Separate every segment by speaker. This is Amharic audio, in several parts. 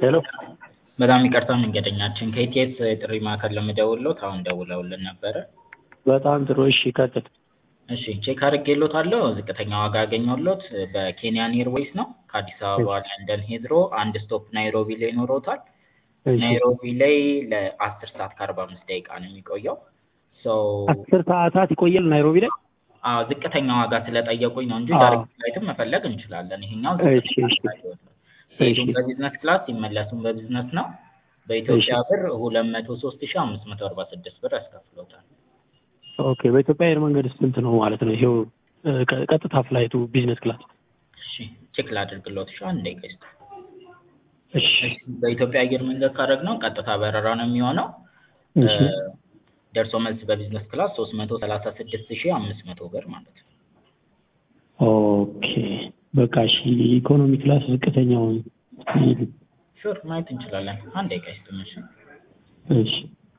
Speaker 1: ሄሎ
Speaker 2: በጣም ይቅርታ መንገደኛችን ከኢቲኤስ የጥሪ ማዕከል ለመደወልዎት አሁን ደውለውልን ነበረ።
Speaker 1: በጣም ጥሩ። እሺ ቀጥል።
Speaker 2: እሺ ቼክ አድርጌልዎታለሁ። ዝቅተኛ ዋጋ ያገኘሁልዎት በኬንያን ኤርዌይስ ነው። ከአዲስ አበባ ለንደን ሂትሮ አንድ ስቶፕ ናይሮቢ ላይ ይኖረዎታል።
Speaker 1: እሺ
Speaker 2: ናይሮቢ ላይ ለ10 ሰዓት ከ45 ደቂቃ ነው የሚቆየው።
Speaker 1: 10 ሰዓታት ይቆያል ናይሮቢ ላይ?
Speaker 2: አዎ ዝቅተኛ ዋጋ ስለጠየቁኝ ነው እንጂ
Speaker 1: አዎ።
Speaker 2: ዳይሬክት ፍላይትም መፈለግ እንችላለን። ይሄኛው
Speaker 1: እሺ
Speaker 2: ዝቅተኛ
Speaker 1: እሺ
Speaker 2: ፍላይት ነው። ሲሄዱም
Speaker 1: እሺ
Speaker 2: በቢዝነስ ክላስ ሲመለሱም በቢዝነስ ነው። በኢትዮጵያ ብር 203,546 ብር ያስከፍሎታል።
Speaker 1: ኦኬ። በኢትዮጵያ አየር መንገድ ስንት ነው ማለት ነው? ይሄው ቀጥታ ፍላይቱ ቢዝነስ ክላስ?
Speaker 2: እሺ ቼክ ላድርግልዎት። እሺ አንድ ደቂቃ ይስጡ።
Speaker 1: እሺ
Speaker 2: በኢትዮጵያ አየር መንገድ ካደረግነው ቀጥታ በረራ ነው የሚሆነው።
Speaker 1: እሺ
Speaker 2: ደርሶ መልስ በቢዝነስ ክላስ 336,500 ብር ማለት ነው።
Speaker 1: ኦኬ በቃ እሺ። ኢኮኖሚ ክላስ ዝቅተኛውን
Speaker 2: ሹር ማየት እንችላለን። አንድ ደቂቃ ይስጡኝ። እሺ
Speaker 1: እሺ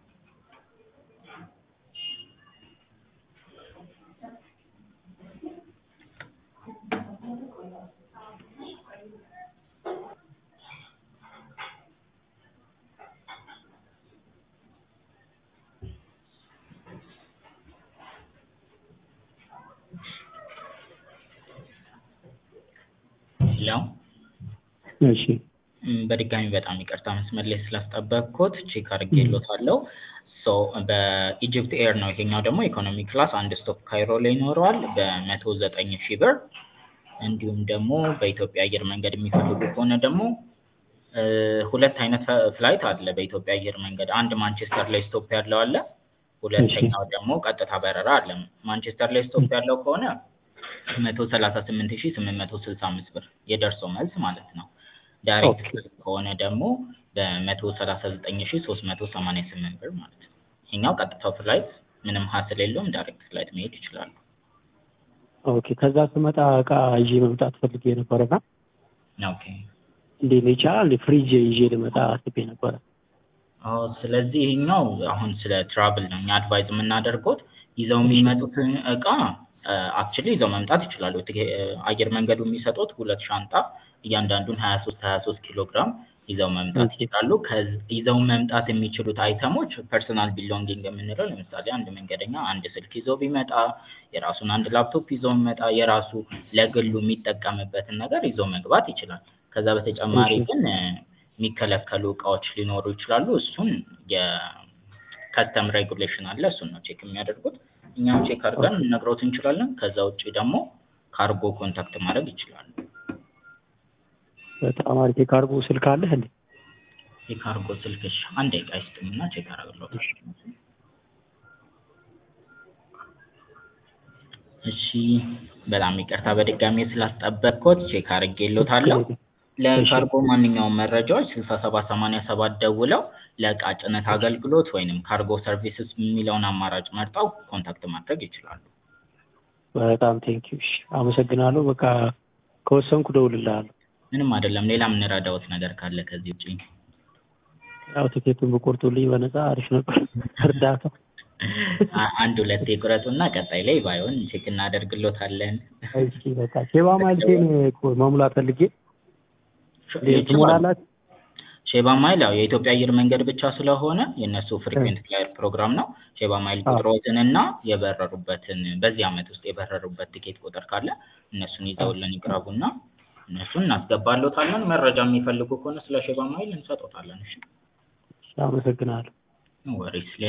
Speaker 2: ሄሎ
Speaker 1: እሺ
Speaker 2: በድጋሚ በጣም ይቅርታ መስመር ላይ ስላስጠበቅኩት ቼክ አድርጌልዎታለሁ። በኢጅፕት ኤር ነው ይሄኛው ደግሞ ኢኮኖሚ ክላስ አንድ ስቶፕ ካይሮ ላይ ይኖረዋል በ109,000 ብር። እንዲሁም ደግሞ በኢትዮጵያ አየር መንገድ የሚፈልጉ ከሆነ ደግሞ ሁለት አይነት ፍላይት አለ በኢትዮጵያ አየር መንገድ። አንድ ማንቸስተር ላይ ስቶፕ ያለው አለ። ሁለተኛው ደግሞ ቀጥታ በረራ አለ። ማንቸስተር ላይ ስቶፕ ያለው ከሆነ 138,865 ብር የደርሶ መልስ ማለት ነው። ዳይሬክት ከሆነ ደግሞ በ139,388 ብር ማለት ነው። ይሄኛው ቀጥታው ፍላይት ምንም ሀስል የለውም። ዳይሬክት ፍላይት መሄድ ይችላሉ።
Speaker 1: ኦኬ። ከዛ ስመጣ እቃ ይዤ መምጣት ፈልጌ ነበረና
Speaker 2: ኦኬ
Speaker 1: እንዴት ነው ይቻላል? ፍሪጅ ይዤ ልመጣ አስቤ ነበረ።
Speaker 2: ስለዚህ ይሄኛው አሁን ስለ ትራቭል ነው እኛ አድቫይዝ የምናደርገው። ይዘው የሚመጡትን እቃ አክቹሊ ይዘው መምጣት ይችላሉ። አየር መንገዱ የሚሰጡት 2 ሻንጣ እያንዳንዱን 23 ኪሎ ግራም ይዘው መምጣት ይችላሉ። ይዘው መምጣት የሚችሉት አይተሞች ፐርሰናል ቢሎንጊንግ የምንለው ለምሳሌ አንድ መንገደኛ አንድ ስልክ ይዞ ቢመጣ፣ የራሱን አንድ ላፕቶፕ ይዞ ቢመጣ፣ የራሱ ለግሉ የሚጠቀምበትን ነገር ይዞ መግባት ይችላል። ከዛ በተጨማሪ ግን የሚከለከሉ እቃዎች ሊኖሩ ይችላሉ። እሱን የከስተም ሬጉሌሽን አለ። እሱን ነው ቼክ የሚያደርጉት። እኛም ቼክ አድርገን ልንነግሮት እንችላለን። ከዛ ውጭ ደግሞ ካርጎ ኮንታክት ማድረግ ይችላሉ።
Speaker 1: በጣም አሪፍ። የካርጎ ስልክ አለህ እንዴ?
Speaker 2: የካርጎ ስልክሽ አንድ ደቂቃ ይስጡኝና ቼክ አደርግልዎታለሁ። እሺ በጣም ይቅርታ በድጋሚ ስላስጠበቅኩት ቼክ አድርጌልዎታለሁ። ለካርጎ ማንኛውም መረጃዎች 6787 ደውለው ለእቃ ጭነት አገልግሎት ወይንም ካርጎ ሰርቪስስ የሚለውን አማራጭ መርጠው ኮንታክት ማድረግ ይችላሉ።
Speaker 1: በጣም ቴንኪው። እሺ አመሰግናለሁ። በቃ ከወሰንኩ እደውልልሃለሁ።
Speaker 2: ምንም አይደለም። ሌላ የምንረዳዎት ነገር ካለ ከዚህ ውጪ?
Speaker 1: ያው ትኬቱን በቆርጡልኝ በነፃ አሪፍ ነበር እርዳታ።
Speaker 2: አንድ ሁለት የቁረጡና ቀጣይ ላይ ባይሆን ቼክ እናደርግልዎታለን።
Speaker 1: እሺ በቃ ሼባ ማይልቴን መሙላት ፈልጌ ትሞላላችሁ?
Speaker 2: ሼባ ማይል ያው የኢትዮጵያ አየር መንገድ ብቻ ስለሆነ የእነሱ ፍሪኩዌንት ፍላየር ፕሮግራም ነው። ሼባ ማይል ቁጥሮትንና የበረሩበትን በዚህ ዓመት ውስጥ የበረሩበት ትኬት ቁጥር ካለ እነሱን ይዘውልን ይቅረቡና እነሱን እናስገባልዎታለን። መረጃ የሚፈልጉ ከሆነ ስለ ሼባ ማይል እንሰጥዎታለን። እሺ
Speaker 1: አመሰግናለሁ።
Speaker 2: ወሪስ